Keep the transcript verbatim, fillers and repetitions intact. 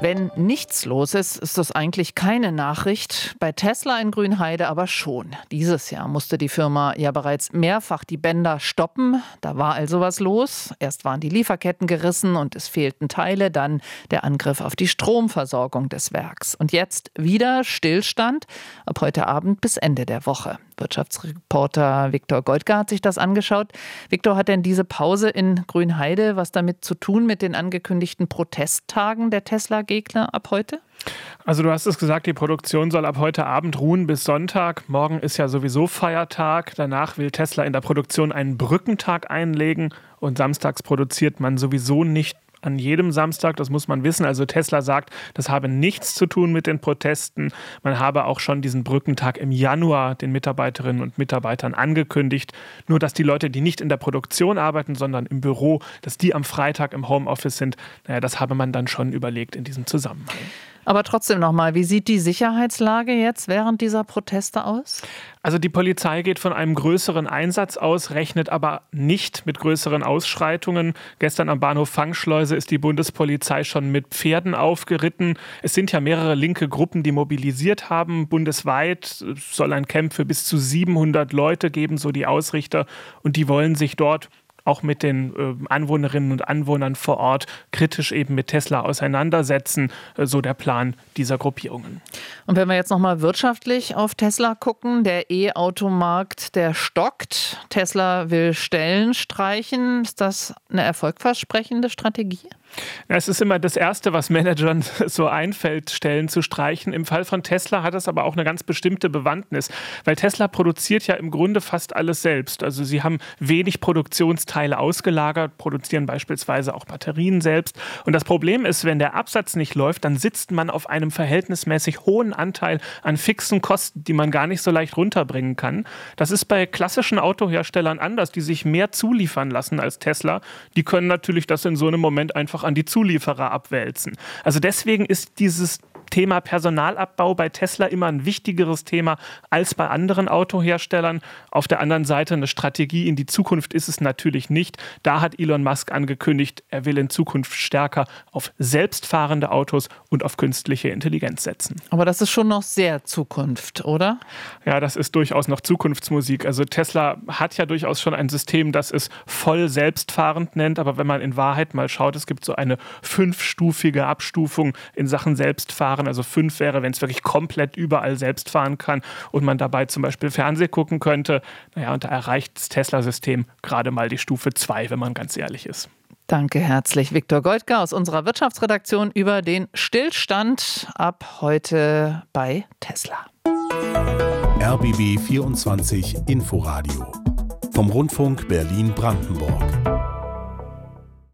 Wenn nichts los ist, ist das eigentlich keine Nachricht. Bei Tesla in Grünheide aber schon. Dieses Jahr musste die Firma ja bereits mehrfach die Bänder stoppen. Da war also was los. Erst waren die Lieferketten gerissen und es fehlten Teile. Dann der Angriff auf die Stromversorgung des Werks. Und jetzt wieder Stillstand. Ab heute Abend bis Ende der Woche. Wirtschaftsreporter Viktor Goldgar hat sich das angeschaut. Viktor, hat denn diese Pause in Grünheide was damit zu tun mit den angekündigten Protesttagen der Tesla-Gegner ab heute? Also du hast es gesagt, die Produktion soll ab heute Abend ruhen bis Sonntag. Morgen ist ja sowieso Feiertag. Danach will Tesla in der Produktion einen Brückentag einlegen. Und samstags produziert man sowieso nicht an jedem Samstag, das muss man wissen. Also Tesla sagt, das habe nichts zu tun mit den Protesten. Man habe auch schon diesen Brückentag im Januar den Mitarbeiterinnen und Mitarbeitern angekündigt. Nur, dass die Leute, die nicht in der Produktion arbeiten, sondern im Büro, dass die am Freitag im Homeoffice sind, naja, das habe man dann schon überlegt in diesem Zusammenhang. Aber trotzdem nochmal, wie sieht die Sicherheitslage jetzt während dieser Proteste aus? Also die Polizei geht von einem größeren Einsatz aus, rechnet aber nicht mit größeren Ausschreitungen. Gestern am Bahnhof Fangschleuse ist die Bundespolizei schon mit Pferden aufgeritten. Es sind ja mehrere linke Gruppen, die mobilisiert haben. Bundesweit soll ein Camp für bis zu siebenhundert Leute geben, so die Ausrichter. Und die wollen sich dort auch mit den äh, Anwohnerinnen und Anwohnern vor Ort kritisch eben mit Tesla auseinandersetzen, äh, so der Plan dieser Gruppierungen. Und wenn wir jetzt nochmal wirtschaftlich auf Tesla gucken, der E-Automarkt, der stockt. Tesla will Stellen streichen. Ist das eine erfolgversprechende Strategie? Ja, es ist immer das Erste, was Managern so einfällt, Stellen zu streichen. Im Fall von Tesla hat es aber auch eine ganz bestimmte Bewandtnis, weil Tesla produziert ja im Grunde fast alles selbst. Also sie haben wenig Produktionsteile ausgelagert, produzieren beispielsweise auch Batterien selbst. Und das Problem ist, wenn der Absatz nicht läuft, dann sitzt man auf einem verhältnismäßig hohen Anteil an fixen Kosten, die man gar nicht so leicht runterbringen kann. Das ist bei klassischen Autoherstellern anders, die sich mehr zuliefern lassen als Tesla. Die können natürlich das in so einem Moment einfach an die Zulieferer abwälzen. Also deswegen ist dieses Thema Personalabbau bei Tesla immer ein wichtigeres Thema als bei anderen Autoherstellern. Auf der anderen Seite eine Strategie in die Zukunft ist es natürlich nicht. Da hat Elon Musk angekündigt, er will in Zukunft stärker auf selbstfahrende Autos und auf künstliche Intelligenz setzen. Aber das ist schon noch sehr Zukunft, oder? Ja, das ist durchaus noch Zukunftsmusik. Also Tesla hat ja durchaus schon ein System, das es voll selbstfahrend nennt. Aber wenn man in Wahrheit mal schaut, es gibt so eine fünfstufige Abstufung in Sachen Selbstfahren. Also fünf wäre, wenn es wirklich komplett überall selbst fahren kann und man dabei zum Beispiel Fernsehen gucken könnte. Naja, und da erreicht das Tesla-System gerade mal die Stufe zwei, wenn man ganz ehrlich ist. Danke herzlich, Viktor Goldgar aus unserer Wirtschaftsredaktion über den Stillstand ab heute bei Tesla. R B B vierundzwanzig Inforadio vom Rundfunk Berlin-Brandenburg.